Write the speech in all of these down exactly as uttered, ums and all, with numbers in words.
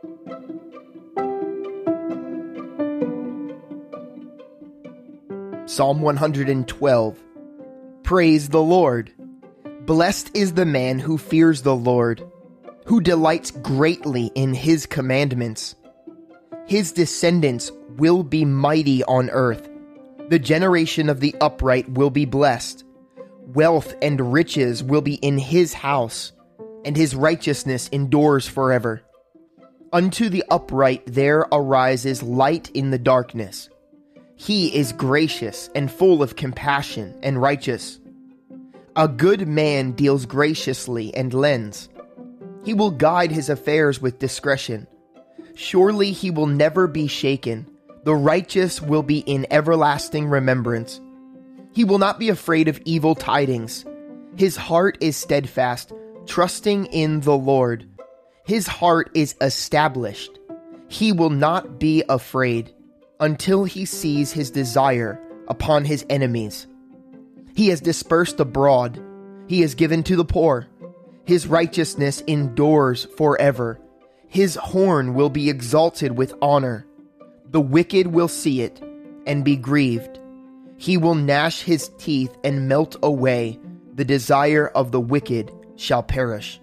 Psalm one hundred twelve. Praise the Lord. Blessed is the man who fears the Lord, who delights greatly in his commandments. His descendants will be mighty on earth. The generation of the upright will be blessed. Wealth and riches will be in his house, and his righteousness endures forever. Unto the upright there arises light in the darkness. He is gracious and full of compassion and righteous. A good man deals graciously and lends. He will guide his affairs with discretion. Surely he will never be shaken. The righteous will be in everlasting remembrance. He will not be afraid of evil tidings. His heart is steadfast, trusting in the Lord. His heart is established. He will not be afraid until he sees his desire upon his enemies. He has dispersed abroad. He has given to the poor. His righteousness endures forever. His horn will be exalted with honor. The wicked will see it and be grieved. He will gnash his teeth and melt away. The desire of the wicked shall perish.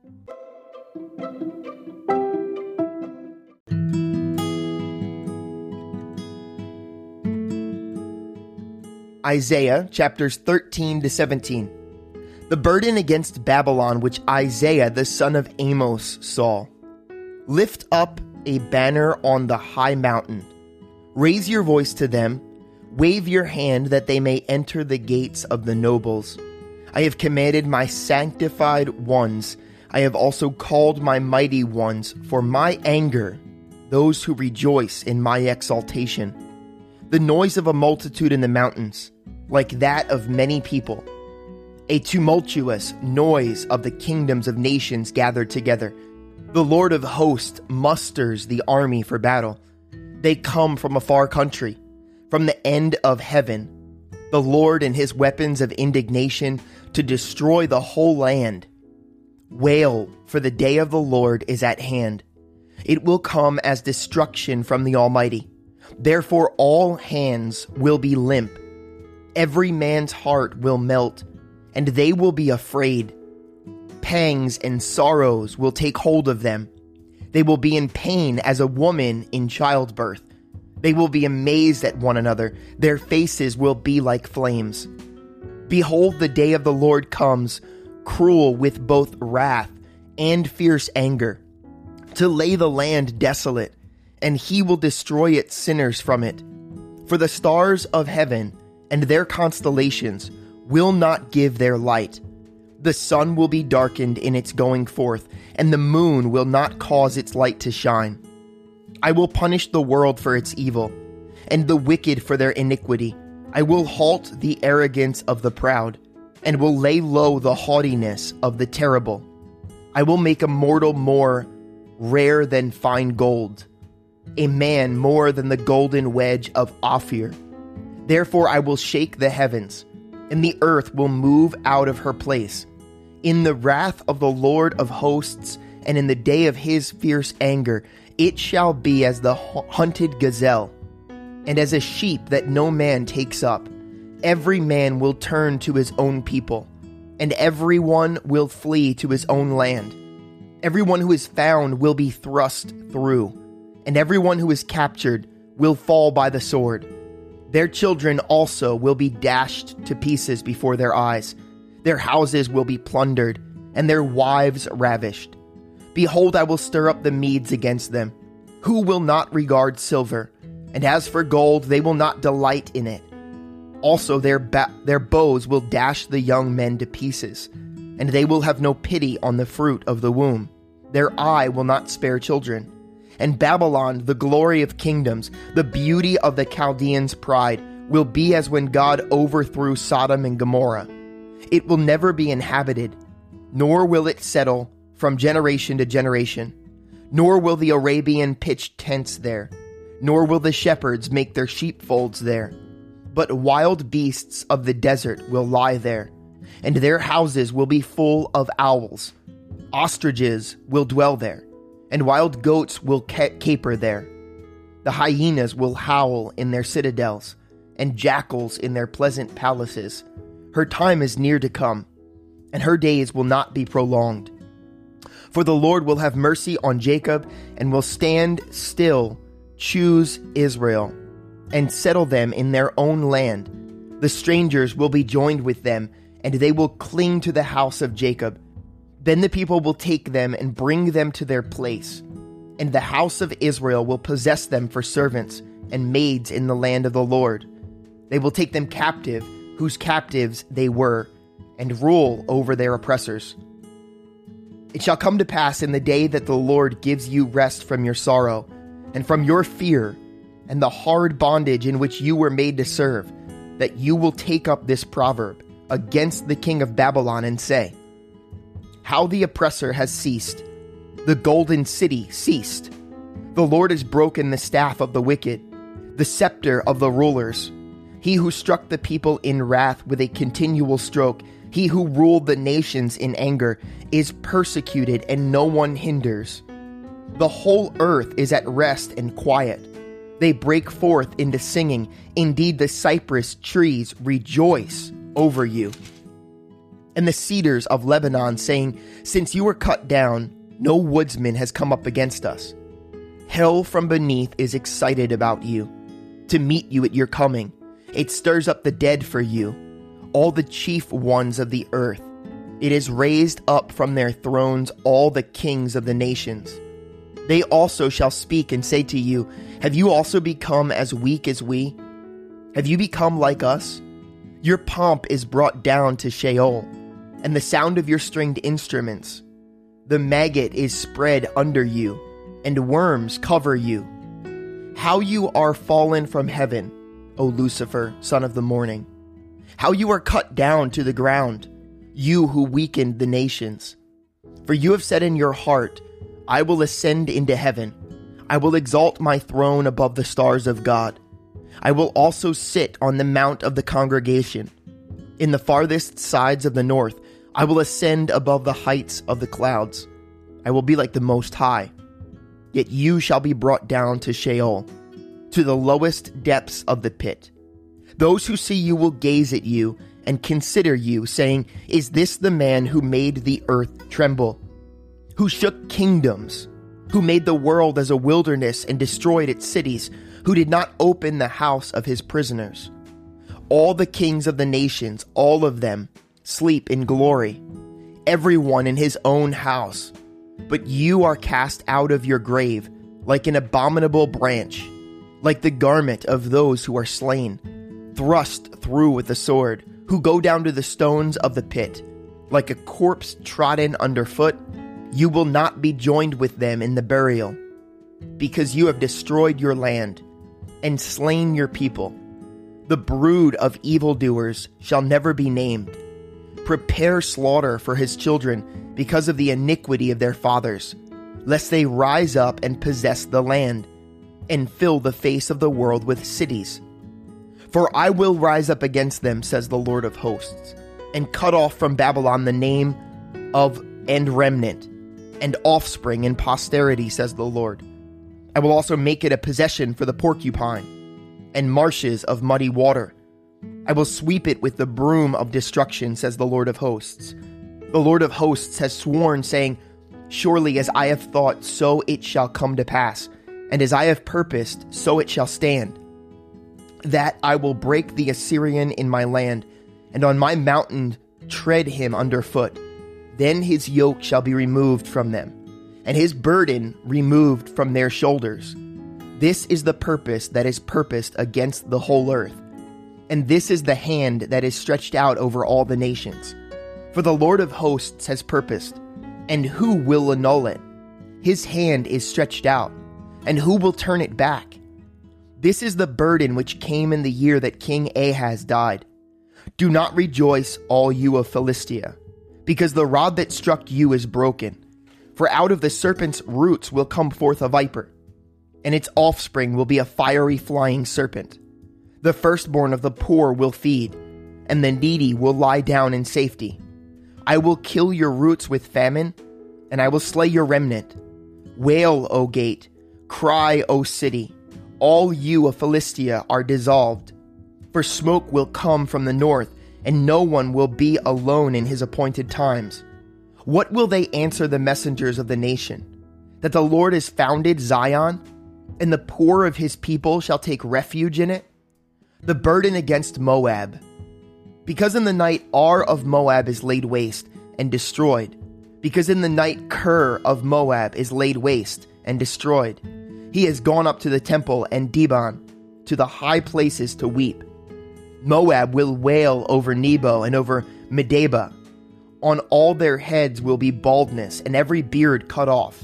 Isaiah chapters thirteen to seventeen. The burden against Babylon which Isaiah the son of Amos saw. Lift up a banner on the high mountain. Raise your voice to them. Wave your hand that they may enter the gates of the nobles. I have commanded my sanctified ones. I have also called my mighty ones for my anger, those who rejoice in my exaltation. The noise of a multitude in the mountains, like that of many people. A tumultuous noise of the kingdoms of nations gathered together. The Lord of hosts musters the army for battle. They come from a far country, from the end of heaven. The Lord and his weapons of indignation to destroy the whole land. Wail, for the day of the Lord is at hand. It will come as destruction from the Almighty. Therefore all hands will be limp. Every man's heart will melt, and they will be afraid. Pangs and sorrows will take hold of them. They will be in pain as a woman in childbirth. They will be amazed at one another. Their faces will be like flames. Behold, the day of the Lord comes, cruel with both wrath and fierce anger, to lay the land desolate, and he will destroy its sinners from it. For the stars of heaven and their constellations will not give their light. The sun will be darkened in its going forth, and the moon will not cause its light to shine. I will punish the world for its evil, and the wicked for their iniquity. I will halt the arrogance of the proud, and will lay low the haughtiness of the terrible. I will make a mortal more rare than fine gold, a man more than the golden wedge of Ophir. Therefore I will shake the heavens, and the earth will move out of her place. In the wrath of the Lord of hosts, and in the day of his fierce anger, it shall be as the hunted gazelle, and as a sheep that no man takes up. Every man will turn to his own people, and everyone will flee to his own land. Everyone who is found will be thrust through, and everyone who is captured will fall by the sword. Their children also will be dashed to pieces before their eyes. Their houses will be plundered, and their wives ravished. Behold, I will stir up the Medes against them, who will not regard silver, and as for gold, they will not delight in it. Also their, ba- their bows will dash the young men to pieces, and they will have no pity on the fruit of the womb. Their eye will not spare children. And Babylon, the glory of kingdoms, the beauty of the Chaldeans' pride, will be as when God overthrew Sodom and Gomorrah. It will never be inhabited, nor will it settle from generation to generation. Nor will the Arabian pitch tents there, nor will the shepherds make their sheepfolds there. But wild beasts of the desert will lie there, and their houses will be full of owls. Ostriches will dwell there, and wild goats will ca- caper there. The hyenas will howl in their citadels, and jackals in their pleasant palaces. Her time is near to come, and her days will not be prolonged. For the Lord will have mercy on Jacob, and will stand still, choose Israel, and settle them in their own land. The strangers will be joined with them, and they will cling to the house of Jacob. Then the people will take them and bring them to their place, and the house of Israel will possess them for servants and maids in the land of the Lord. They will take them captive, whose captives they were, and rule over their oppressors. It shall come to pass in the day that the Lord gives you rest from your sorrow, and from your fear, and the hard bondage in which you were made to serve, that you will take up this proverb against the king of Babylon and say, How the oppressor has ceased, the golden city ceased. The Lord has broken the staff of the wicked, the scepter of the rulers. He who struck the people in wrath with a continual stroke, he who ruled the nations in anger, is persecuted and no one hinders. The whole earth is at rest and quiet. They break forth into singing. Indeed, the cypress trees rejoice over you. And the cedars of Lebanon, saying, Since you were cut down, no woodsman has come up against us. Hell from beneath is excited about you, to meet you at your coming. It stirs up the dead for you, all the chief ones of the earth. It has raised up from their thrones all the kings of the nations. They also shall speak and say to you, Have you also become as weak as we? Have you become like us? Your pomp is brought down to Sheol, and the sound of your stringed instruments. The maggot is spread under you, and worms cover you. How you are fallen from heaven, O Lucifer, son of the morning. How you are cut down to the ground, you who weakened the nations. For you have said in your heart, I will ascend into heaven. I will exalt my throne above the stars of God. I will also sit on the mount of the congregation. In the farthest sides of the north, I will ascend above the heights of the clouds. I will be like the Most High. Yet you shall be brought down to Sheol, to the lowest depths of the pit. Those who see you will gaze at you and consider you, saying, Is this the man who made the earth tremble? Who shook kingdoms? Who made the world as a wilderness and destroyed its cities? Who did not open the house of his prisoners? All the kings of the nations, all of them, sleep in glory, everyone in his own house. But you are cast out of your grave like an abominable branch, like the garment of those who are slain, thrust through with the sword, who go down to the stones of the pit. Like a corpse trodden underfoot, you will not be joined with them in the burial, because you have destroyed your land and slain your people. The brood of evildoers shall never be named. Prepare slaughter for his children because of the iniquity of their fathers, lest they rise up and possess the land, and fill the face of the world with cities. For I will rise up against them, says the Lord of hosts, and cut off from Babylon the name of and remnant, and offspring and posterity, says the Lord. I will also make it a possession for the porcupine, and marshes of muddy water. I will sweep it with the broom of destruction, says the Lord of hosts. The Lord of hosts has sworn, saying, Surely as I have thought, so it shall come to pass, and as I have purposed, so it shall stand, that I will break the Assyrian in my land, and on my mountain tread him underfoot. Then his yoke shall be removed from them, and his burden removed from their shoulders. This is the purpose that is purposed against the whole earth, and this is the hand that is stretched out over all the nations. For the Lord of hosts has purposed, and who will annul it? His hand is stretched out, and who will turn it back? This is the burden which came in the year that King Ahaz died. Do not rejoice, all you of Philistia, because the rod that struck you is broken. For out of the serpent's roots will come forth a viper, and its offspring will be a fiery flying serpent. The firstborn of the poor will feed, and the needy will lie down in safety. I will kill your roots with famine, and I will slay your remnant. Wail, O gate, cry, O city, all you of Philistia are dissolved. For smoke will come from the north, and no one will be alone in his appointed times. What will they answer the messengers of the nation? That the Lord has founded Zion, and the poor of his people shall take refuge in it? The burden against Moab. Because in the night Ar of Moab is laid waste and destroyed. Because in the night Kir of Moab is laid waste and destroyed. He has gone up to the temple and Dibon, to the high places to weep. Moab will wail over Nebo and over Medeba. On all their heads will be baldness, and every beard cut off.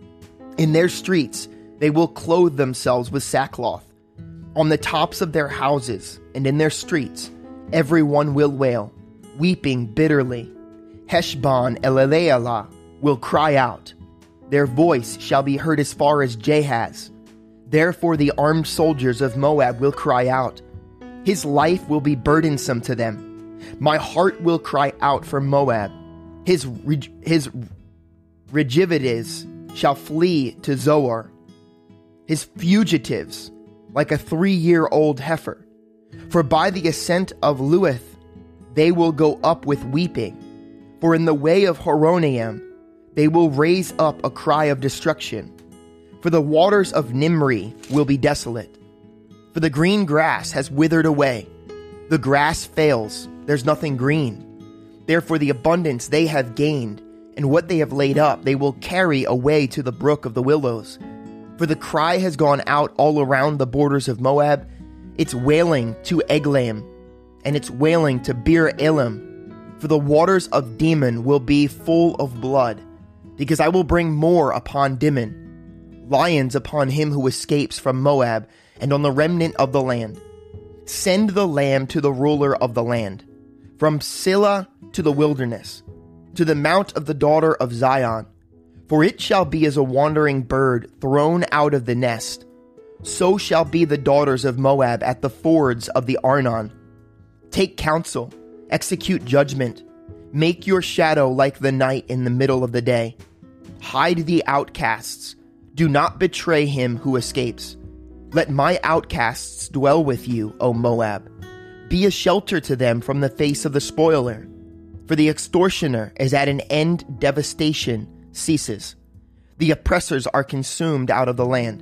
In their streets they will clothe themselves with sackcloth. On the tops of their houses and in their streets everyone will wail, weeping bitterly. Heshbon Elealeh will cry out. Their voice shall be heard as far as Jahaz. Therefore the armed soldiers of Moab will cry out. His life will be burdensome to them. My heart will cry out for Moab. His, his Regivides shall flee to Zoar. His fugitives, like a three-year-old heifer. For by the ascent of Luith they will go up with weeping. For in the way of Horonaim they will raise up a cry of destruction. For the waters of Nimri will be desolate. For the green grass has withered away. The grass fails, there's nothing green. Therefore the abundance they have gained, and what they have laid up, they will carry away to the brook of the willows. For the cry has gone out all around the borders of Moab, its wailing to Eglaim, and its wailing to Bir Elim. For the waters of Dimon will be full of blood, because I will bring more upon Dimon, lions upon him who escapes from Moab, and on the remnant of the land. Send the lamb to the ruler of the land, from Silla to the wilderness, to the mount of the daughter of Zion. For it shall be as a wandering bird thrown out of the nest. So shall be the daughters of Moab at the fords of the Arnon. Take counsel, execute judgment, make your shadow like the night in the middle of the day. Hide the outcasts, do not betray him who escapes. Let my outcasts dwell with you, O Moab. Be a shelter to them from the face of the spoiler. For the extortioner is at an end, devastation ceases. The oppressors are consumed out of the land.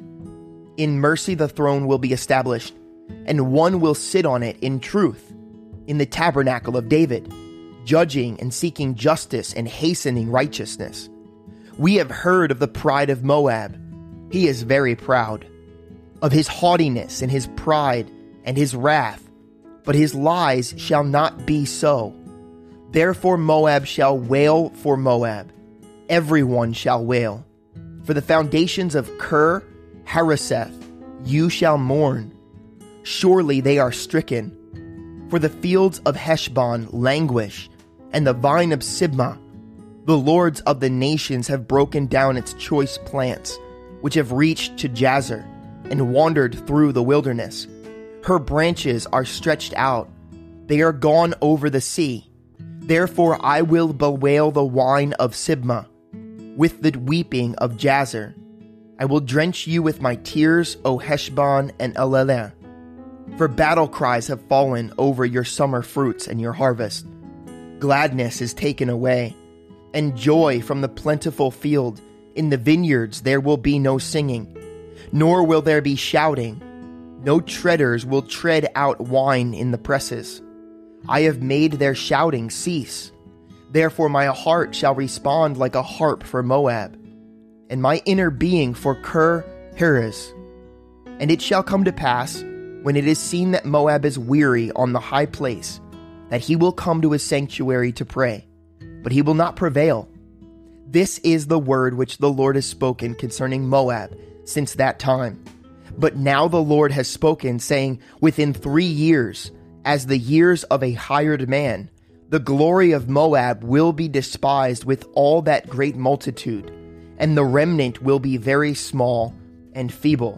In mercy the throne will be established, and one will sit on it in truth, in the tabernacle of David, judging and seeking justice and hastening righteousness. We have heard of the pride of Moab. He is very proud. Of his haughtiness and his pride and his wrath, but his lies shall not be so. Therefore Moab shall wail for Moab. Everyone shall wail. For the foundations of Kir Hareseth you shall mourn. Surely they are stricken. For the fields of Heshbon languish, and the vine of Sibmah. The lords of the nations have broken down its choice plants, which have reached to Jazer, and wandered through the wilderness. Her branches are stretched out. They are gone over the sea. Therefore I will bewail the wine of Sibmah, with the weeping of Jazer. I will drench you with my tears, O Heshbon and Elealeh. For battle cries have fallen over your summer fruits and your harvest. Gladness is taken away, and joy from the plentiful field. In the vineyards there will be no singing, nor will there be shouting. No treaders will tread out wine in the presses. I have made their shouting cease. Therefore my heart shall respond like a harp for Moab, and my inner being for Kir Heres. And it shall come to pass, when it is seen that Moab is weary on the high place, that he will come to his sanctuary to pray, but he will not prevail. This is the word which the Lord has spoken concerning Moab since that time. But now the Lord has spoken, saying, within three years, as the years of a hired man, the glory of Moab will be despised with all that great multitude, and the remnant will be very small and feeble.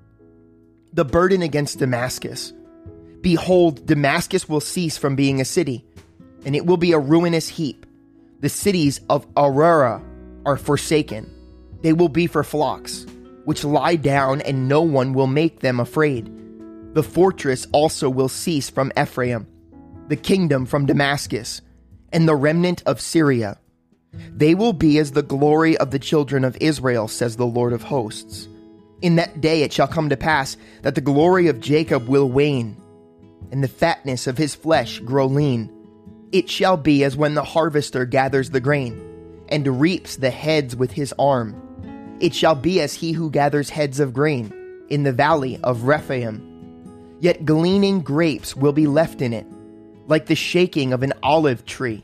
The burden against Damascus. Behold, Damascus will cease from being a city, and it will be a ruinous heap. The cities of Aurora are forsaken. They will be for flocks, which lie down, and no one will make them afraid. The fortress also will cease from Ephraim, the kingdom from Damascus, and the remnant of Syria. They will be as the glory of the children of Israel, says the Lord of hosts. In that day it shall come to pass that the glory of Jacob will wane, and the fatness of his flesh grow lean. It shall be as when the harvester gathers the grain, and reaps the heads with his arm. It shall be as he who gathers heads of grain in the valley of Rephaim. Yet gleaning grapes will be left in it, like the shaking of an olive tree.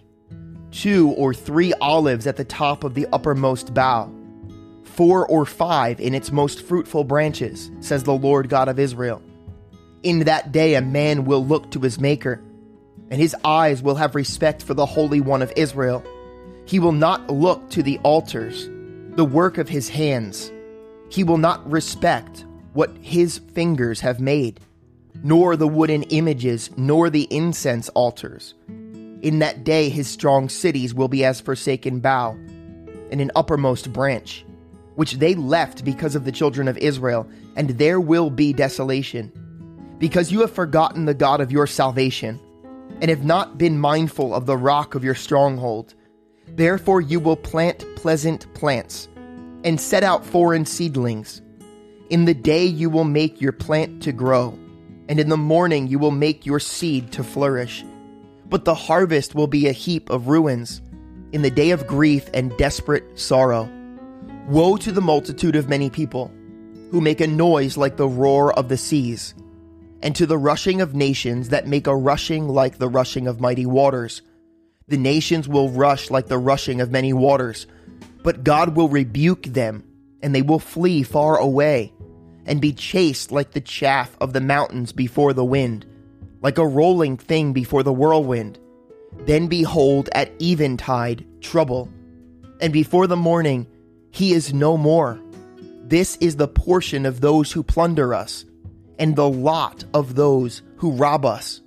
Two or three olives at the top of the uppermost bough, four or five in its most fruitful branches, says the Lord God of Israel. In that day a man will look to his Maker, and his eyes will have respect for the Holy One of Israel. He will not look to the altars, the work of his hands. He will not respect what his fingers have made, nor the wooden images, nor the incense altars. In that day his strong cities will be as forsaken bough, and an uppermost branch, which they left because of the children of Israel, and there will be desolation. Because you have forgotten the God of your salvation, and have not been mindful of the rock of your stronghold. Therefore you will plant pleasant plants, and set out foreign seedlings. In the day you will make your plant to grow, and in the morning you will make your seed to flourish. But the harvest will be a heap of ruins, in the day of grief and desperate sorrow. Woe to the multitude of many people, who make a noise like the roar of the seas, and to the rushing of nations that make a rushing like the rushing of mighty waters. The nations will rush like the rushing of many waters, but God will rebuke them, and they will flee far away, and be chased like the chaff of the mountains before the wind, like a rolling thing before the whirlwind. Then behold, at eventide, trouble, and before the morning, he is no more. This is the portion of those who plunder us, and the lot of those who rob us.